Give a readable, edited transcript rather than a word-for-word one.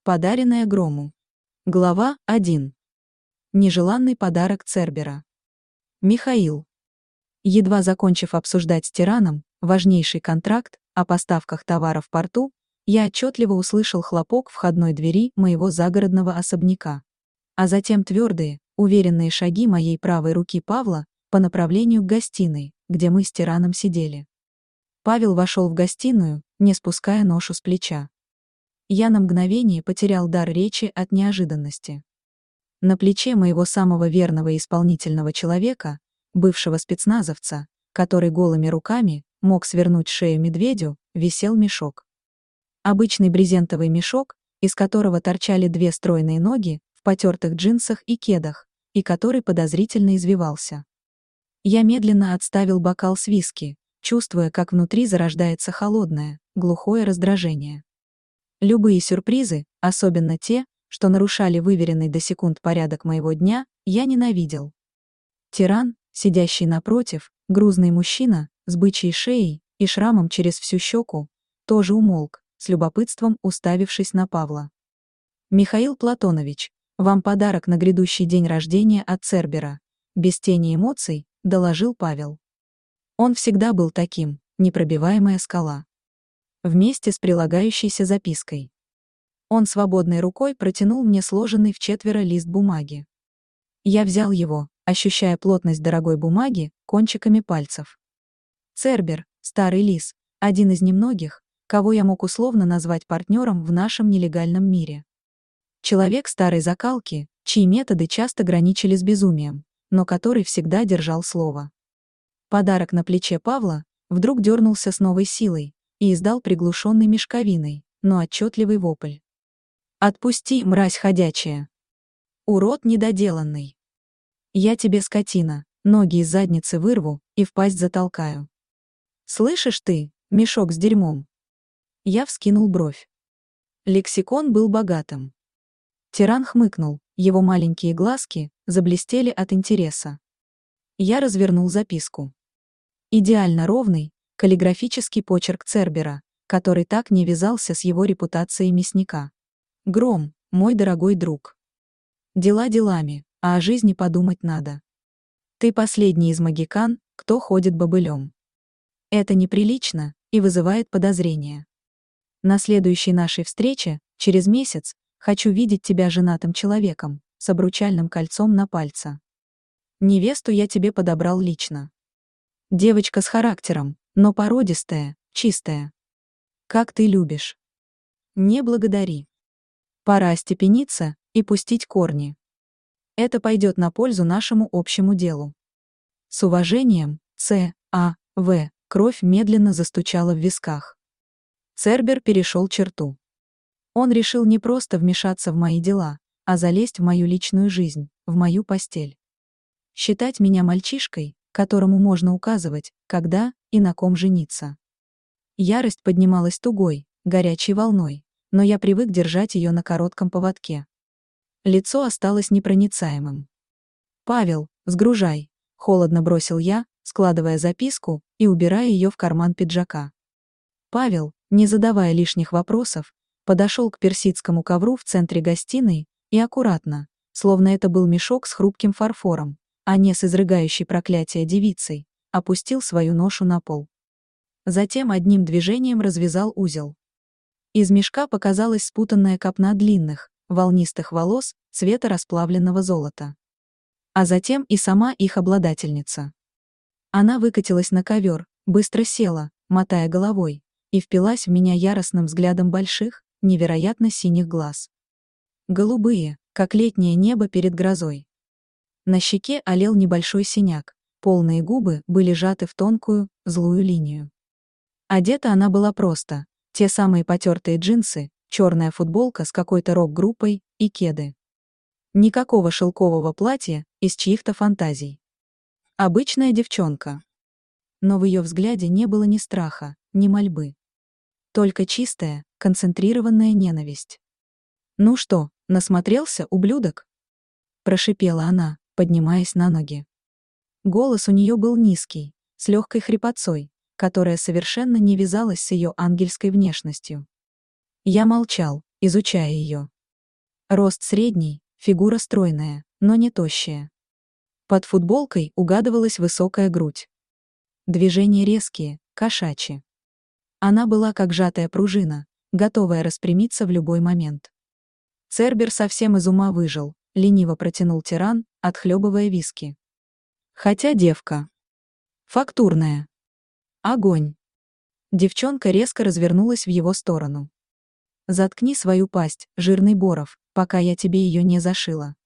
Подаренное грому. Глава 1. Нежеланный подарок Цербера. Михаил. Едва закончив обсуждать с тираном важнейший контракт о поставках товара в порту, я отчетливо услышал хлопок входной двери моего загородного особняка. А затем твердые, уверенные шаги моей правой руки Павла по направлению к гостиной, где мы с тираном сидели. Павел вошел в гостиную, не спуская ношу с плеча. Я на мгновение потерял дар речи от неожиданности. На плече моего самого верного и исполнительного человека, бывшего спецназовца, который голыми руками мог свернуть шею медведю, висел мешок. Обычный брезентовый мешок, из которого торчали две стройные ноги в потертых джинсах и кедах, и который подозрительно извивался. Я медленно отставил бокал с виски, чувствуя, как внутри зарождается холодное, глухое раздражение. Любые сюрпризы, особенно те, что нарушали выверенный до секунд порядок моего дня, я ненавидел. Тиран, сидящий напротив, грузный мужчина, с бычьей шеей и шрамом через всю щеку, тоже умолк, с любопытством уставившись на Павла. «Михаил Платонович, вам подарок на грядущий день рождения от Цербера», без тени эмоций, доложил Павел. Он всегда был таким, непробиваемая скала. Вместе с прилагающейся запиской. Он свободной рукой протянул мне сложенный вчетверо лист бумаги. Я взял его, ощущая плотность дорогой бумаги кончиками пальцев. Цербер, старый лис, один из немногих, кого я мог условно назвать партнером в нашем нелегальном мире. Человек старой закалки, чьи методы часто граничили с безумием, но который всегда держал слово. Подарок на плече Павла вдруг дернулся с новой силой и издал приглушенный мешковиной, но отчетливый вопль. «Отпусти, мразь ходячая! Урод недоделанный! Я тебе, скотина, ноги из задницы вырву и в пасть затолкаю! Слышишь ты, мешок с дерьмом?» Я вскинул бровь. Лексикон был богатым. Тиран хмыкнул, его маленькие глазки заблестели от интереса. Я развернул записку. Идеально ровный, каллиграфический почерк Цербера, который так не вязался с его репутацией мясника. «Гром, мой дорогой друг. Дела делами, а о жизни подумать надо. Ты последний из могикан, кто ходит бобылем. Это неприлично и вызывает подозрения. На следующей нашей встрече, через месяц, хочу видеть тебя женатым человеком, с обручальным кольцом на пальце. Невесту я тебе подобрал лично. Девочка с характером, но породистая, чистая. Как ты любишь. Не благодари. Пора остепениться и пустить корни. Это пойдет на пользу нашему общему делу. С уважением, Ц.А.В. Кровь медленно застучала в висках. Цербер перешел черту. Он решил не просто вмешаться в мои дела, а залезть в мою личную жизнь, в мою постель. Считать меня мальчишкой, которому можно указывать, когда и на ком жениться. Ярость поднималась тугой, горячей волной, но я привык держать ее на коротком поводке. Лицо осталось непроницаемым. «Павел, сгружай», — холодно бросил я, складывая записку и убирая ее в карман пиджака. Павел, не задавая лишних вопросов, подошел к персидскому ковру в центре гостиной и аккуратно, словно это был мешок с хрупким фарфором, а не с изрыгающей проклятие девицей, опустил свою ношу на пол. Затем одним движением развязал узел. Из мешка показалась спутанная копна длинных, волнистых волос цвета расплавленного золота. А затем и сама их обладательница. Она выкатилась на ковер, быстро села, мотая головой, и впилась в меня яростным взглядом больших, невероятно синих глаз. Голубые, как летнее небо перед грозой. На щеке олел небольшой синяк, полные губы были сжаты в тонкую, злую линию. Одета она была просто, те самые потертые джинсы, черная футболка с какой-то рок-группой и кеды. Никакого шелкового платья из чьих-то фантазий. Обычная девчонка. Но в ее взгляде не было ни страха, ни мольбы. Только чистая, концентрированная ненависть. «Ну что, насмотрелся, ублюдок?» Прошипела она, поднимаясь на ноги. Голос у нее был низкий, с легкой хрипотцой, которая совершенно не вязалась с ее ангельской внешностью. Я молчал, изучая ее. Рост средний, фигура стройная, но не тощая. Под футболкой угадывалась высокая грудь. Движения резкие, кошачьи. Она была как сжатая пружина, готовая распрямиться в любой момент. Цербер совсем из ума выжил, лениво протянул тиран, отхлебывая виски. Хотя девка. Фактурная. Огонь. Девчонка резко развернулась в его сторону. «Заткни свою пасть, жирный Боров, пока я тебе ее не зашила».